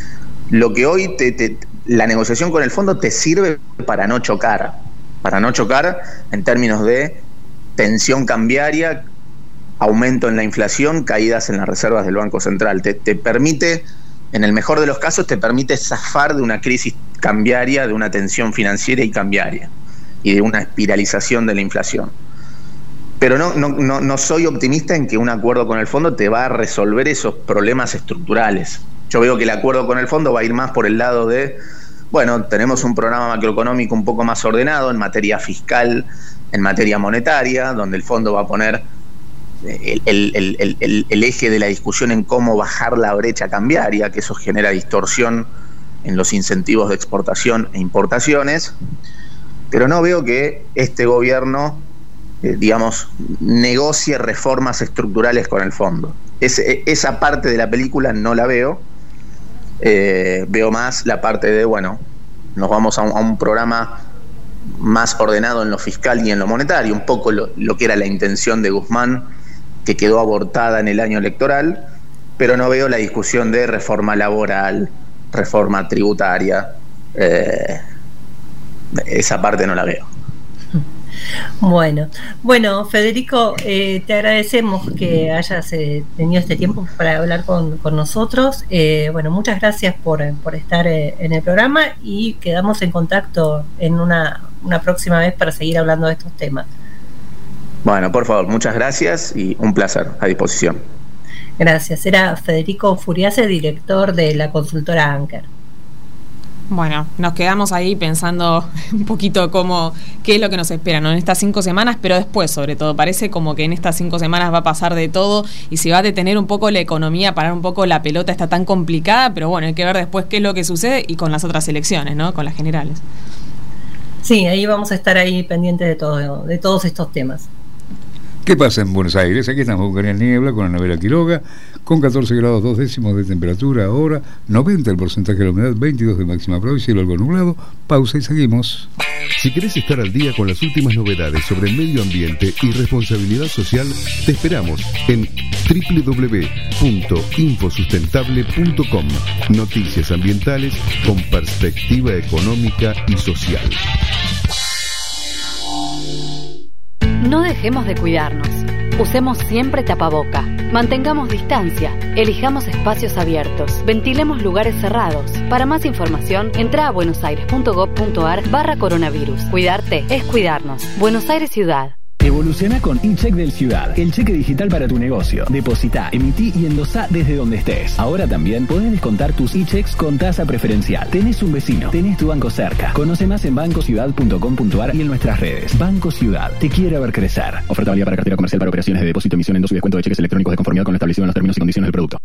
Lo que hoy te, te, la negociación con el fondo te sirve para no chocar, para no chocar en términos de tensión cambiaria, aumento en la inflación, caídas en las reservas del Banco Central. Te, te permite, en el mejor de los casos, te permite zafar de una crisis cambiaria, de una tensión financiera y cambiaria, y de una espiralización de la inflación. Pero no, no, no, no soy optimista en que un acuerdo con el fondo te va a resolver esos problemas estructurales. Yo veo que el acuerdo con el fondo va a ir más por el lado de, bueno, tenemos un programa macroeconómico un poco más ordenado en materia fiscal, en materia monetaria, donde el fondo va a poner el, el, el, el, el eje de la discusión en cómo bajar la brecha cambiaria, que eso genera distorsión en los incentivos de exportación e importaciones. Pero no veo que este gobierno, eh, digamos, negocie reformas estructurales con el fondo. Es, esa parte de la película no la veo. Eh, veo más la parte de, bueno, nos vamos a un, a un programa más ordenado en lo fiscal y en lo monetario, un poco lo, lo que era la intención de Guzmán, que quedó abortada en el año electoral, pero no veo la discusión de reforma laboral, reforma tributaria. Eh, esa parte no la veo. Bueno, bueno, Federico, eh, te agradecemos que hayas eh, tenido este tiempo para hablar con, con nosotros. Eh, bueno, muchas gracias por, por estar eh, en el programa y quedamos en contacto en una, una próxima vez para seguir hablando de estos temas. Bueno, por favor, muchas gracias y un placer, a disposición. Gracias. Era Federico Furiase, director de la consultora Anker. Bueno, nos quedamos ahí pensando un poquito cómo, qué es lo que nos espera, ¿no? En estas cinco semanas, pero después, sobre todo, parece como que en estas cinco semanas va a pasar de todo y se va a detener un poco la economía, parar un poco la pelota, está tan complicada, pero bueno, hay que ver después qué es lo que sucede y con las otras elecciones, ¿no? Con las generales. Sí, ahí vamos a estar ahí pendientes de todo, de todos estos temas. ¿Qué pasa en Buenos Aires? Aquí estamos con Karina Niebla, con Anabela Quiroga, con catorce grados dos décimos de temperatura ahora, noventa el porcentaje de la humedad, veintidós de máxima prueba y cielo algo nublado. Pausa y seguimos. Si querés estar al día con las últimas novedades sobre medio ambiente y responsabilidad social, te esperamos en doble u doble u doble u punto infosustentable punto com. Noticias ambientales con perspectiva económica y social. No dejemos de cuidarnos. Usemos siempre tapaboca. Mantengamos distancia. Elijamos espacios abiertos. Ventilemos lugares cerrados. Para más información, entra a buenosaires.gov.ar barra coronavirus. Cuidarte es cuidarnos. Buenos Aires Ciudad. Evoluciona con eCheck del Ciudad, el cheque digital para tu negocio. Depositá, emití y endosá desde donde estés. Ahora también podés descontar tus e-checks con tasa preferencial. Tenés un vecino, tenés tu banco cerca. Conoce más en banco ciudad punto com punto ar y en nuestras redes. Banco Ciudad, te quiere ver crecer. Oferta válida para cartera comercial para operaciones de depósito, emisión, endoso y descuento de cheques electrónicos de conformidad con lo establecido en los términos y condiciones del producto.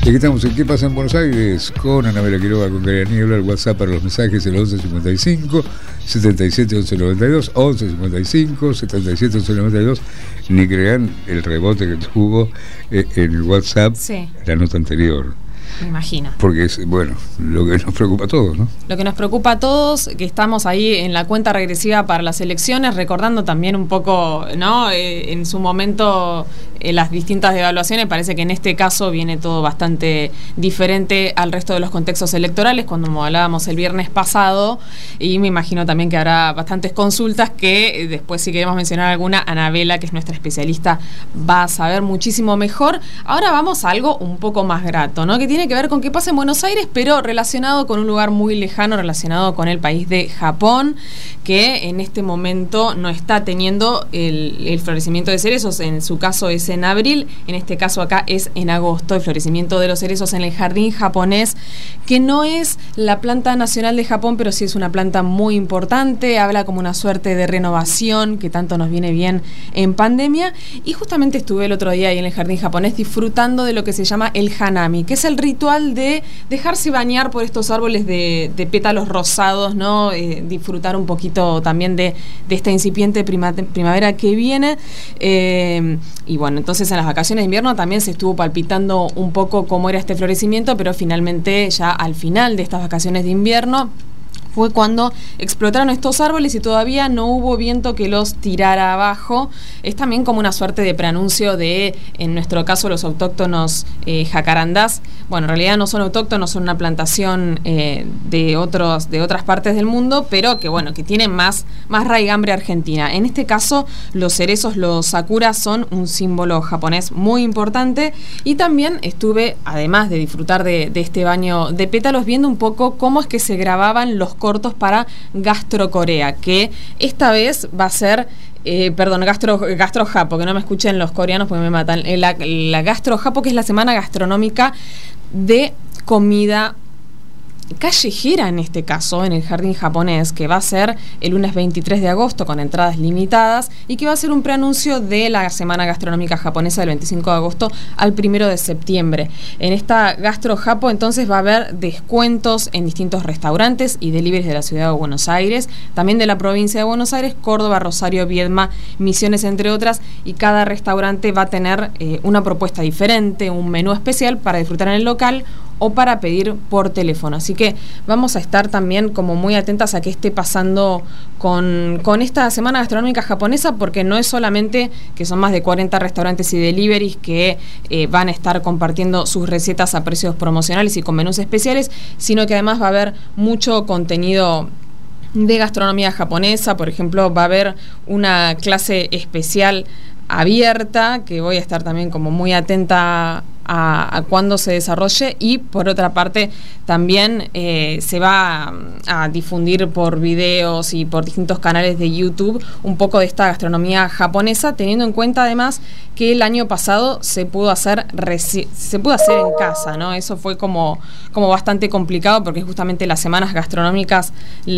Aquí estamos en ¿Qué pasa en Buenos Aires? Con Anabela Quiroga, con Karina Niebla. El WhatsApp para los mensajes el once cincuenta y cinco, setenta y siete, once noventa y dos, once cincuenta y cinco, setenta y siete, once noventa y dos. Ni crean el rebote que tuvo eh, en el WhatsApp sí. la nota anterior. Me imagino. Porque es, bueno, lo que nos preocupa a todos, ¿no? Lo que nos preocupa a todos, que estamos ahí en la cuenta regresiva para las elecciones, recordando también un poco, ¿no? Eh, en su momento, eh, las distintas devaluaciones, parece que en este caso viene todo bastante diferente al resto de los contextos electorales, cuando hablábamos el viernes pasado, y me imagino también que habrá bastantes consultas que eh, después, si queremos mencionar alguna, Anabela, que es nuestra especialista, va a saber muchísimo mejor. Ahora vamos a algo un poco más grato, ¿no? Que tiene que ver con qué pasa en Buenos Aires, pero relacionado con un lugar muy lejano, relacionado con el país de Japón, que en este momento no está teniendo el, el florecimiento de cerezos. En su caso es en abril, en este caso acá es en agosto, el florecimiento de los cerezos en el jardín japonés, que no es la planta nacional de Japón, pero sí es una planta muy importante, habla como una suerte de renovación que tanto nos viene bien en pandemia. Y justamente estuve el otro día ahí en el jardín japonés disfrutando de lo que se llama el hanami, que es el ritual de dejarse bañar por estos árboles de, de pétalos rosados, ¿no? Eh, disfrutar un poquito también de, de esta incipiente prima, primavera que viene. Eh, y bueno, entonces en las vacaciones de invierno también se estuvo palpitando un poco cómo era este florecimiento, pero finalmente ya al final de estas vacaciones de invierno fue cuando explotaron estos árboles y todavía no hubo viento que los tirara abajo. Es también como una suerte de preanuncio de, en nuestro caso, los autóctonos eh, jacarandás. Bueno, en realidad no son autóctonos, son una plantación eh, de otros de otras partes del mundo, pero que bueno, que tienen más, más raigambre argentina. En este caso, los cerezos, los sakuras, son un símbolo japonés muy importante. Y también estuve, además de disfrutar de, de este baño de pétalos, viendo un poco cómo es que se grababan los cortos para Gastro Corea, que esta vez va a ser, eh, perdón, Gastro, Gastro Japo, que no me escuchen los coreanos porque me matan, la, la Gastro Japo, que es la semana gastronómica de comida callejera, en este caso, en el jardín japonés, que va a ser el lunes veintitrés de agosto con entradas limitadas y que va a ser un preanuncio de la semana gastronómica japonesa del veinticinco de agosto al primero de septiembre. En esta Gastro Japo entonces va a haber descuentos en distintos restaurantes y deliveries de la ciudad de Buenos Aires, también de la provincia de Buenos Aires, Córdoba, Rosario, Viedma, Misiones, entre otras, y cada restaurante va a tener eh, una propuesta diferente, un menú especial para disfrutar en el local o para pedir por teléfono. Así que vamos a estar también como muy atentas a qué esté pasando con, con esta semana gastronómica japonesa, porque no es solamente que son más de cuarenta restaurantes y deliveries que eh, van a estar compartiendo sus recetas a precios promocionales y con menús especiales, sino que además va a haber mucho contenido de gastronomía japonesa. Por ejemplo, va a haber una clase especial abierta, que voy a estar también como muy atenta a, a cuándo se desarrolle, y por otra parte también eh, se va a, a difundir por videos y por distintos canales de YouTube un poco de esta gastronomía japonesa, teniendo en cuenta además que el año pasado se pudo hacer reci- se pudo hacer en casa, ¿no? Eso fue como, como bastante complicado, porque justamente las semanas gastronómicas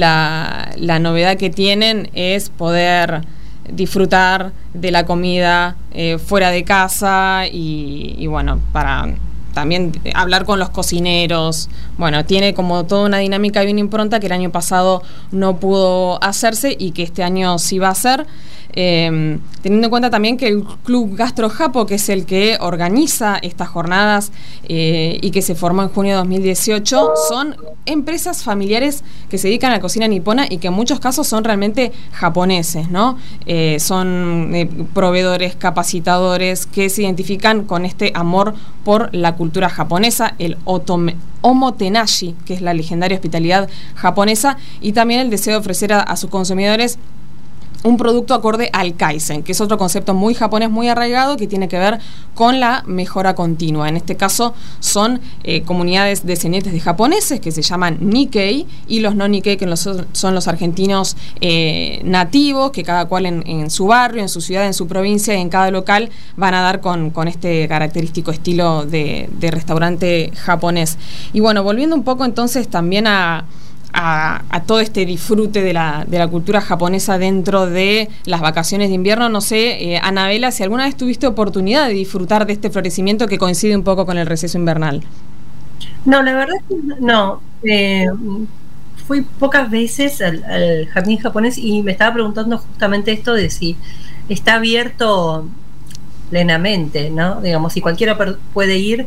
la, la novedad que tienen es poder disfrutar de la comida eh, fuera de casa y, y bueno, para también hablar con los cocineros. Bueno, tiene como toda una dinámica bien impronta que el año pasado no pudo hacerse y que este año sí va a hacer. Eh, teniendo en cuenta también que el Club Gastro Japo, que es el que organiza estas jornadas eh, y que se formó en junio de dos mil dieciocho, son empresas familiares que se dedican a la cocina nipona y que en muchos casos son realmente japoneses, ¿no? Eh, son eh, proveedores, capacitadores que se identifican con este amor por la cultura japonesa, el otome, omotenashi, que es la legendaria hospitalidad japonesa, y también el deseo de ofrecer a, a sus consumidores un producto acorde al Kaizen, que es otro concepto muy japonés, muy arraigado, que tiene que ver con la mejora continua. En este caso son eh, comunidades descendientes de japoneses que se llaman Nikkei, y los no Nikkei, que los, son los argentinos eh, nativos, que cada cual en, en su barrio, en su ciudad, en su provincia y en cada local van a dar con, con este característico estilo de, de restaurante japonés. Y bueno, volviendo un poco entonces también a a, a todo este disfrute de la, de la cultura japonesa dentro de las vacaciones de invierno. No sé, eh, Anabela, si alguna vez tuviste oportunidad de disfrutar de este florecimiento que coincide un poco con el receso invernal. No, la verdad es que no. Eh, fui pocas veces al, al jardín japonés y me estaba preguntando justamente esto de si está abierto plenamente, ¿no? Digamos, si cualquiera puede ir,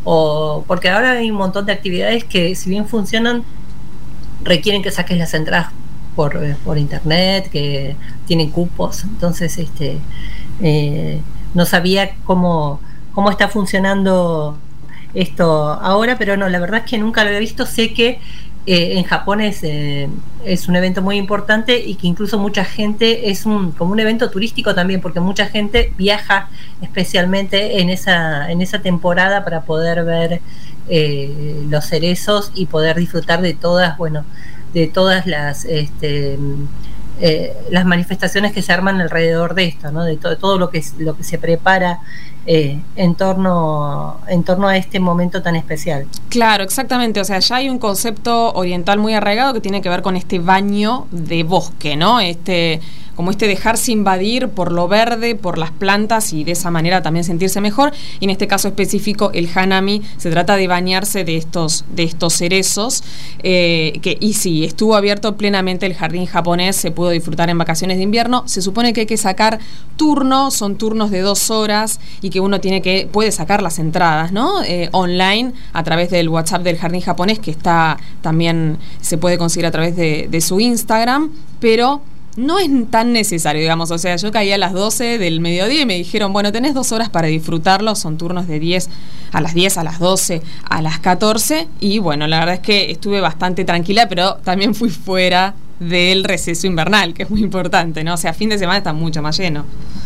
o porque ahora hay un montón de actividades que, si bien funcionan, requieren que saques las entradas por, por internet, que tienen cupos. Entonces, este eh, no sabía cómo, cómo está funcionando esto ahora, pero no, la verdad es que nunca lo había visto. Sé que eh, en Japón es, eh, es un evento muy importante y que incluso mucha gente, es un como un evento turístico también, porque mucha gente viaja especialmente en esa, en esa temporada para poder ver eh, los cerezos y poder disfrutar de todas, bueno, de todas las este, eh, las manifestaciones que se arman alrededor de esto, ¿no? De to- todo lo que lo que se prepara eh, en torno en torno a este momento tan especial. Claro, exactamente. O sea, ya hay un concepto oriental muy arraigado que tiene que ver con este baño de bosque, ¿no? Este como este dejarse invadir por lo verde, por las plantas, y de esa manera también sentirse mejor. Y en este caso específico, el hanami, se trata de bañarse de estos, de estos cerezos, eh, que, y sí, estuvo abierto plenamente el jardín japonés, se pudo disfrutar en vacaciones de invierno. Se supone que hay que sacar turnos, son turnos de dos horas, y que uno tiene que, puede sacar las entradas, ¿no? Eh, online, a través del WhatsApp del jardín japonés, que está también, se puede conseguir a través de, de su Instagram, pero no es tan necesario, digamos. O sea, yo caí a las doce del mediodía y me dijeron, bueno, tenés dos horas para disfrutarlo, son turnos de diez a las diez, a las doce, a las catorce, y bueno, la verdad es que estuve bastante tranquila, pero también fui fuera del receso invernal, que es muy importante, ¿no? O sea, fin de semana está mucho más lleno.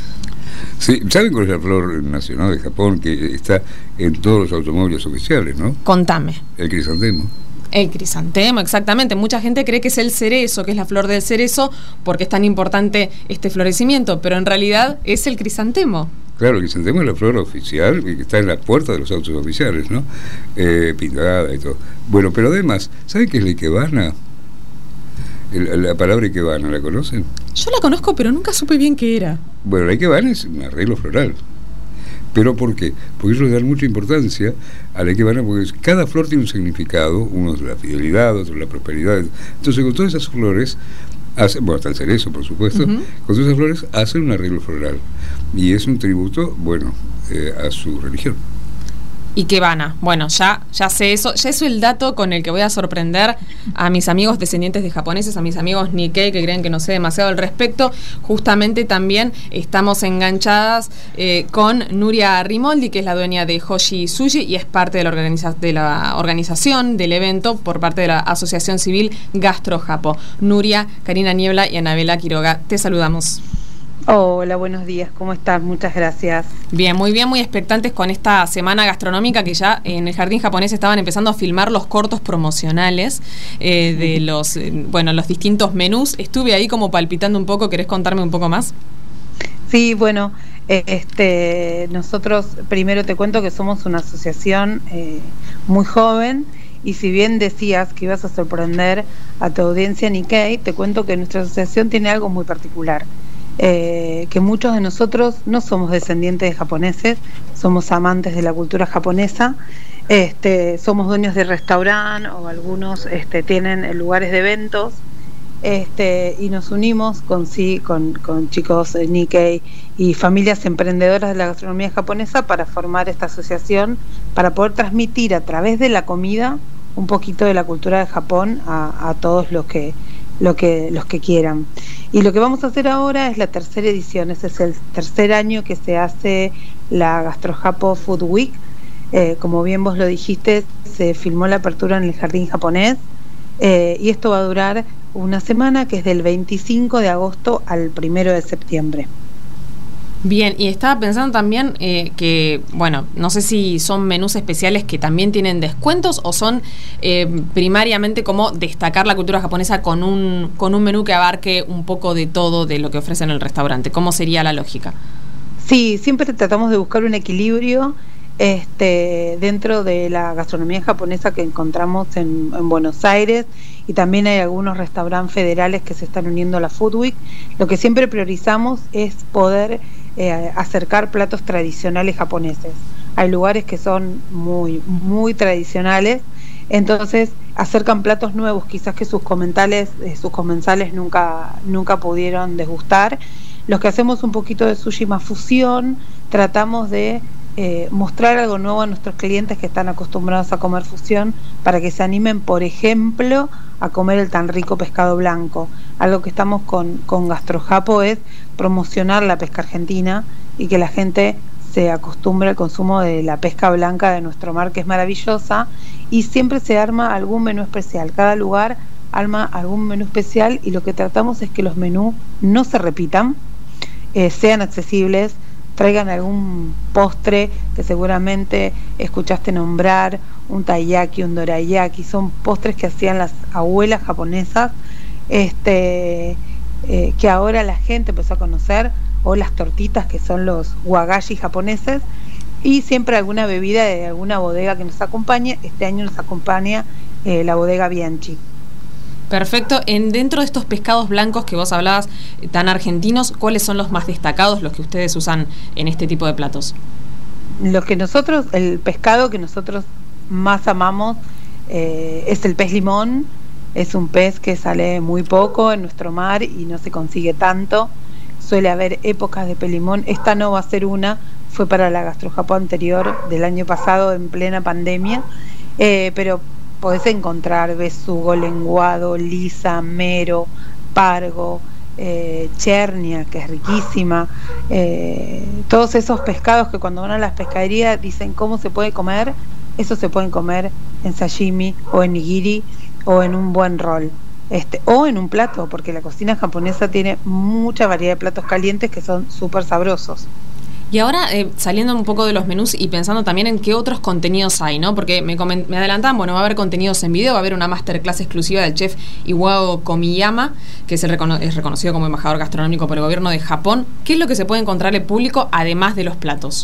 Sí, ¿saben cuál es la flor nacional de Japón que está en todos los automóviles oficiales, no? Contame. El crisantemo. El crisantemo, exactamente. Mucha gente cree que es el cerezo, que es la flor del cerezo, porque es tan importante este florecimiento, pero en realidad es el crisantemo. Claro, el crisantemo es la flor oficial que está en la puerta de los autos oficiales, ¿no? Eh, pintada y todo. Bueno, pero además, ¿saben qué es la ikebana? El, la palabra ikebana, ¿la conocen? Yo la conozco, pero nunca supe bien qué era. Bueno, la ikebana es un arreglo floral. ¿Pero por qué? Porque ellos le dan mucha importancia a la ikebana, porque cada flor tiene un significado, uno es la fidelidad, otro la prosperidad. Entonces, con todas esas flores, hacen, bueno, hasta el cerezo, por supuesto, uh-huh. Con todas esas flores hacen un arreglo floral. Y es un tributo, bueno, eh, a su religión. Ikebana, bueno, ya, ya sé eso, ya es el dato con el que voy a sorprender a mis amigos descendientes de japoneses, a mis amigos Nikkei, que creen que no sé demasiado al respecto. Justamente también estamos enganchadas eh, con Nuria Rimoldi, que es la dueña de Hoshi Sushi y es parte de la, organiza- de la organización del evento por parte de la Asociación Civil Gastro Japo. Nuria, Karina Niebla y Anabela Quiroga, te saludamos. Hola, buenos días, ¿cómo estás? Muchas gracias. Bien, muy bien, muy expectantes con esta semana gastronómica, que ya en el jardín japonés estaban empezando a filmar los cortos promocionales eh, de los, eh, bueno, los distintos menús. Estuve ahí como palpitando un poco, ¿querés contarme un poco más? Sí, bueno, este, nosotros primero te cuento que somos una asociación eh, muy joven, y si bien decías que ibas a sorprender a tu audiencia Nikkei, te cuento que nuestra asociación tiene algo muy particular. Eh, que muchos de nosotros no somos descendientes de japoneses, somos amantes de la cultura japonesa, este, somos dueños de restaurante o algunos este, tienen lugares de eventos, este, y nos unimos con, sí, con, con chicos eh, Nikkei y familias emprendedoras de la gastronomía japonesa para formar esta asociación, para poder transmitir a través de la comida un poquito de la cultura de Japón a, a todos los que Lo que, los que quieran. Y lo que vamos a hacer ahora es la tercera edición. Ese es el tercer año que se hace la GastroJapo Food Week. Eh, como bien vos lo dijiste, se filmó la apertura en el jardín japonés, eh, y esto va a durar una semana, que es del veinticinco de agosto al primero de septiembre. Bien, y estaba pensando también eh, que, bueno, no sé si son menús especiales que también tienen descuentos o son eh, primariamente como destacar la cultura japonesa con un, con un menú que abarque un poco de todo de lo que ofrecen en el restaurante. ¿Cómo sería la lógica? Sí, siempre tratamos de buscar un equilibrio este, dentro de la gastronomía japonesa que encontramos en, en Buenos Aires, y también hay algunos restaurantes federales que se están uniendo a la Food Week. Lo que siempre priorizamos es poder eh, acercar platos tradicionales japoneses. Hay lugares que son muy, muy tradicionales, entonces acercan platos nuevos, quizás que sus comensales, eh, sus comensales nunca, nunca pudieron degustar. Los que hacemos un poquito de sushi más fusión, tratamos de eh, mostrar algo nuevo a nuestros clientes que están acostumbrados a comer fusión, para que se animen, por ejemplo, a comer el tan rico pescado blanco. Algo que estamos con, con GastroJapo es promocionar la pesca argentina y que la gente se acostumbre al consumo de la pesca blanca de nuestro mar, que es maravillosa, y siempre se arma algún menú especial. Cada lugar arma algún menú especial, y lo que tratamos es que los menús no se repitan, eh, sean accesibles, traigan algún postre que seguramente escuchaste nombrar, un taiyaki, un dorayaki, son postres que hacían las abuelas japonesas, este, eh, que ahora la gente empezó a conocer, o las tortitas, que son los wagashi japoneses, y siempre alguna bebida de alguna bodega que nos acompañe. Este año nos acompaña eh, la bodega Bianchi. Perfecto. En dentro de estos pescados blancos que vos hablabas, tan argentinos, ¿cuáles son los más destacados, los que ustedes usan en este tipo de platos? Lo que nosotros, el pescado que nosotros más amamos eh, es el pez limón. Es un pez que sale muy poco en nuestro mar y no se consigue tanto. Suele haber épocas de pez limón. Esta no va a ser una, fue para la GastroJapo anterior del año pasado en plena pandemia, eh, pero podés encontrar besugo, lenguado, lisa, mero, pargo, eh, chernia, que es riquísima, eh, todos esos pescados que cuando van a las pescaderías dicen cómo se puede comer, eso se pueden comer en sashimi o en nigiri o en un buen rol. Este, o en un plato, porque la cocina japonesa tiene mucha variedad de platos calientes que son súper sabrosos. Y ahora, eh, saliendo un poco de los menús y pensando también en qué otros contenidos hay, ¿no? Porque me, coment- me adelantaban, bueno, va a haber contenidos en video, va a haber una masterclass exclusiva del chef Iwao Komiyama, que es, el recono- es reconocido como embajador gastronómico por el gobierno de Japón. ¿Qué es lo que se puede encontrar el público, además de los platos?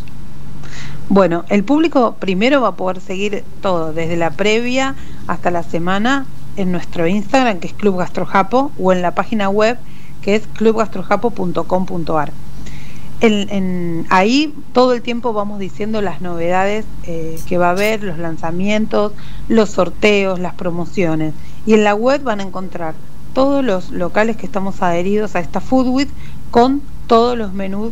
Bueno, el público primero va a poder seguir todo, desde la previa hasta la semana, en nuestro Instagram, que es Club GastroJapo, o en la página web, que es club gastrojapo punto com punto a r. En, en, ahí todo el tiempo vamos diciendo las novedades eh, que va a haber, los lanzamientos, los sorteos, las promociones. Y en la web van a encontrar todos los locales que estamos adheridos a esta Food Week, con todos los menús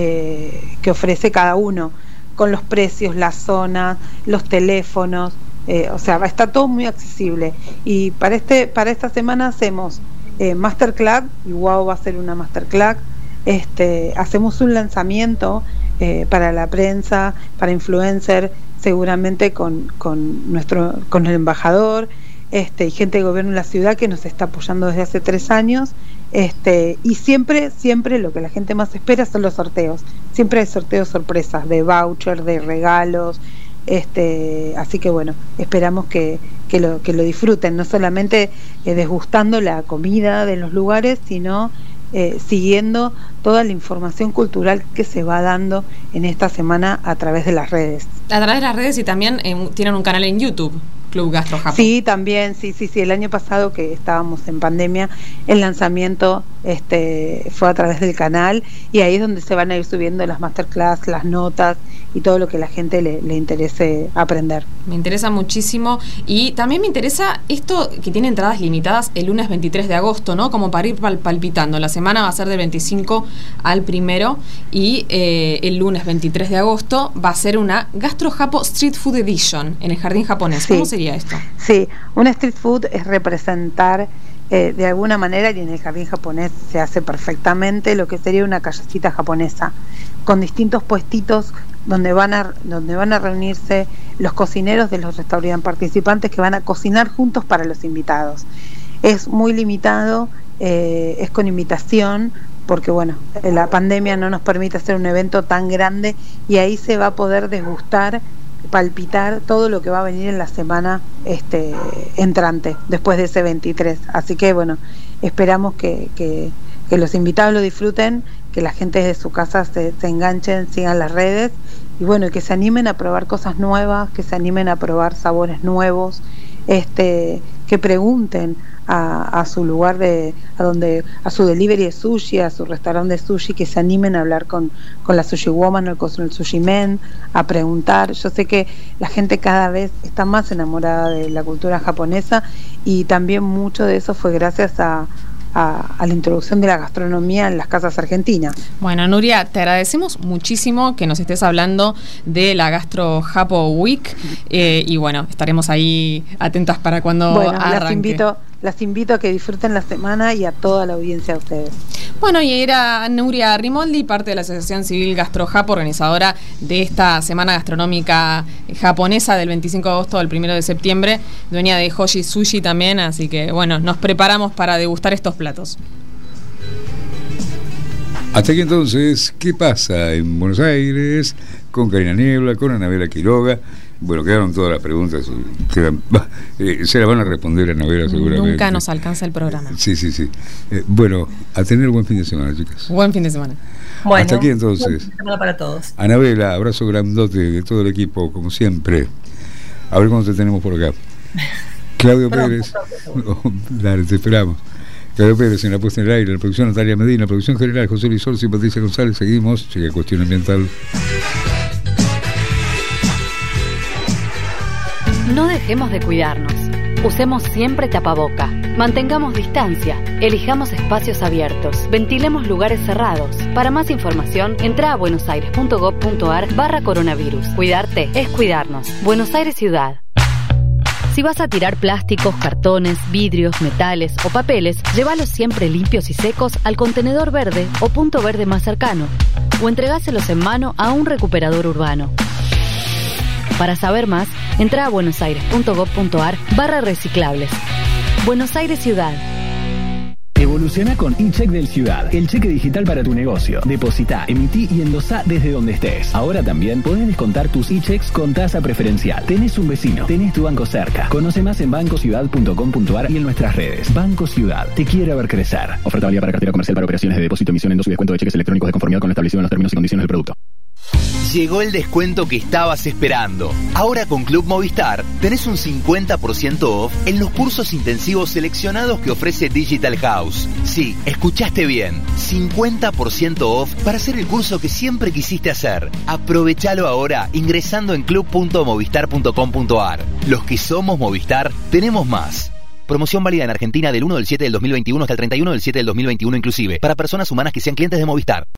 eh, que ofrece cada uno, con los precios, las zonas, los teléfonos. Eh, o sea, está todo muy accesible. Y para este para esta semana hacemos eh, masterclass, y wow, va a ser una masterclass. Este, hacemos un lanzamiento eh, para la prensa, para influencer, seguramente con, con nuestro con el embajador, este, y gente de gobierno de la ciudad que nos está apoyando desde hace tres años. Este, y siempre, siempre lo que la gente más espera son los sorteos. Siempre hay sorteos sorpresas, de voucher, de regalos. Este, así que bueno, esperamos que, que, lo, que lo disfruten, no solamente eh, desgustando la comida de los lugares, sino eh, siguiendo toda la información cultural que se va dando en esta semana a través de las redes. A través de las redes, y también eh, tienen un canal en YouTube, Club GastroJapo. Sí, también, sí, sí, sí. El año pasado, que estábamos en pandemia, el lanzamiento este, fue a través del canal, y ahí es donde se van a ir subiendo las masterclass, las notas y todo lo que la gente le, le interese aprender. Me interesa muchísimo, y también me interesa esto que tiene entradas limitadas el lunes veintitrés de agosto, ¿no? Como para ir pal- palpitando. La semana va a ser del veinticinco al primero, y eh, el lunes veintitrés de agosto va a ser una GastroJapo Street Food Edition en el Jardín Japonés. ¿Cómo Sí. sería esto? Sí, una street food es representar eh, de alguna manera, y en el Jardín Japonés se hace perfectamente, lo que sería una callecita japonesa, con distintos puestitos donde van a donde van a reunirse los cocineros de los restaurantes participantes, que van a cocinar juntos para los invitados. Es muy limitado, eh, es con invitación, porque bueno, la pandemia no nos permite hacer un evento tan grande, y ahí se va a poder degustar, palpitar todo lo que va a venir en la semana este entrante, después de ese veintitrés. Así que bueno, esperamos que, que, que los invitados lo disfruten, que la gente desde su casa se, se enganchen, sigan las redes y bueno, que se animen a probar cosas nuevas, que se animen a probar sabores nuevos, este, que pregunten a, a su lugar de, a donde, a su delivery de sushi, a su restaurante de sushi, que se animen a hablar con, con la sushi woman o con el sushi man, a preguntar. Yo sé que la gente cada vez está más enamorada de la cultura japonesa y también mucho de eso fue gracias a A, a la introducción de la gastronomía en las casas argentinas. Bueno, Nuria, te agradecemos muchísimo que nos estés hablando de la Gastro Japo Week eh, y bueno, estaremos ahí atentas para cuando bueno, arranque. Las invito, las invito a que disfruten la semana y a toda la audiencia de ustedes. Bueno, y era Nuria Rimoldi, parte de la Asociación Civil Gastro Japo, organizadora de esta Semana Gastronómica Japonesa del veinticinco de agosto al primero de septiembre, dueña de Hoshi Sushi también, así que bueno, nos preparamos para degustar estos platos. Hasta aquí entonces, ¿qué pasa en Buenos Aires? Con Karina Niebla, con Anabela Quiroga. Bueno, quedaron todas las preguntas. Quedan, eh, se las van a responder a Anabela seguramente. Nunca nos alcanza el programa. Sí, sí, sí. Eh, bueno, a tener buen fin de semana, chicas. Buen fin de semana. Bueno, hasta aquí entonces. Buen fin de semana para todos. Anabela, abrazo grandote de todo el equipo, como siempre. A ver cuándo te tenemos por acá. Claudio Pérez. Oh, dale, te esperamos. Claudio Pérez en la puesta en el aire, la producción Natalia Medina, la producción general José Luis Orsi y Patricia González. Seguimos, llega Cuestión Ambiental. No dejemos de cuidarnos. Usemos siempre tapaboca. Mantengamos distancia. Elijamos espacios abiertos. Ventilemos lugares cerrados. Para más información, entra a buenosaires.gov.ar barra coronavirus. Cuidarte es cuidarnos. Buenos Aires Ciudad. Si vas a tirar plásticos, cartones, vidrios, metales o papeles, llévalos siempre limpios y secos al contenedor verde o punto verde más cercano, o entregáselos en mano a un recuperador urbano. Para saber más, entra a buenosaires.gov.ar barra reciclables. Buenos Aires Ciudad. Evoluciona con eCheck del Ciudad, el cheque digital para tu negocio. Depositá, emití y endosá desde donde estés. Ahora también podés descontar tus eChecks con tasa preferencial. Tenés un vecino, tenés tu banco cerca. Conoce más en banco ciudad punto com punto ar y en nuestras redes. Banco Ciudad, te quiere ver crecer. Oferta válida para cartera comercial para operaciones de depósito, emisión, endoso y descuento de cheques electrónicos de conformidad con lo establecido en los términos y condiciones del producto. Llegó el descuento que estabas esperando. Ahora con Club Movistar tenés un cincuenta por ciento off en los cursos intensivos seleccionados que ofrece Digital House. Sí, escuchaste bien. cincuenta por ciento off para hacer el curso que siempre quisiste hacer. Aprovechalo ahora ingresando en club punto movistar punto com punto ar. Los que somos Movistar tenemos más. Promoción válida en Argentina del uno del siete del dos mil veintiuno hasta el treinta y uno del siete del dos mil veintiuno inclusive, para personas humanas que sean clientes de Movistar.